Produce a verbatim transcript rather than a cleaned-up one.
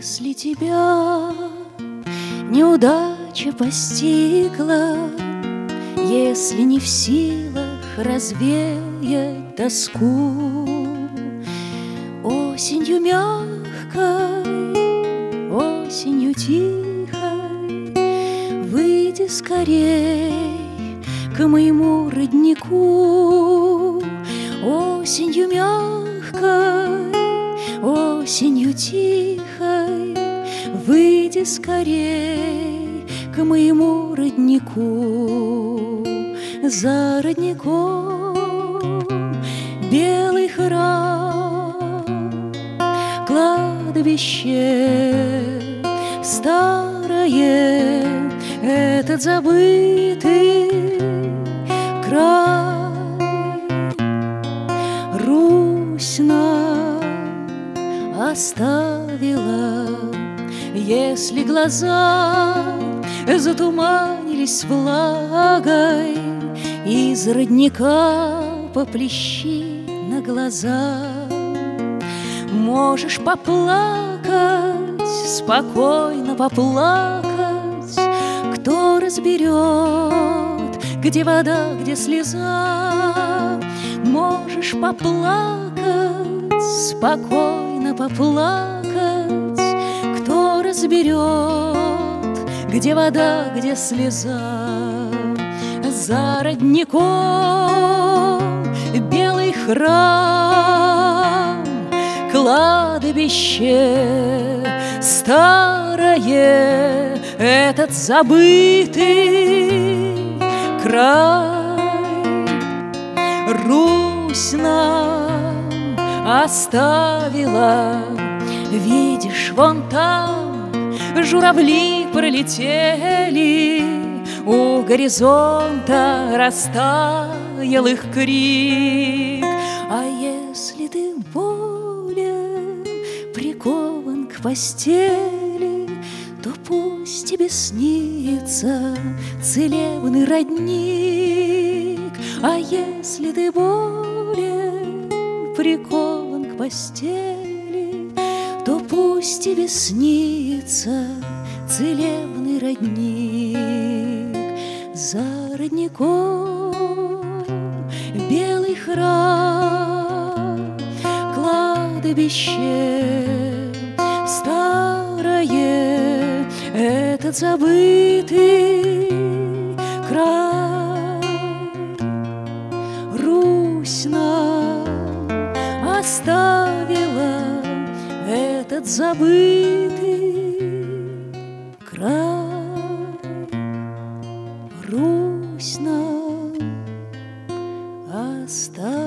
Если тебя неудача постигла, если не в силах развеять тоску, осенью мягкой, осенью тихой выйди скорей к моему роднику. Осенью мягкой, осенью тихой выйди скорей к моему роднику. За родником белый храм, кладбище старое, этот забытый край. Русь нам оставила, если глаза затуманились влагой, из родника поплещи на глаза. Можешь поплакать, спокойно поплакать, кто разберет, где вода, где слеза. Можешь поплакать, спокойно поплакать, кто разберет, где вода, где слеза. За родником белый храм, кладбище старое, этот забытый край. Русь нам оставила, видишь, вон там журавли пролетели, у горизонта растаял их крик. А если ты болен, прикован к постели, то пусть тебе снится целебный родник. А если ты болен, прикован к постели, то пусть тебе снится целебный родник. За родником белый храм, кладбище старое, этот забытый край. Русь нам оставила, этот забытый край. Русь нам оставила.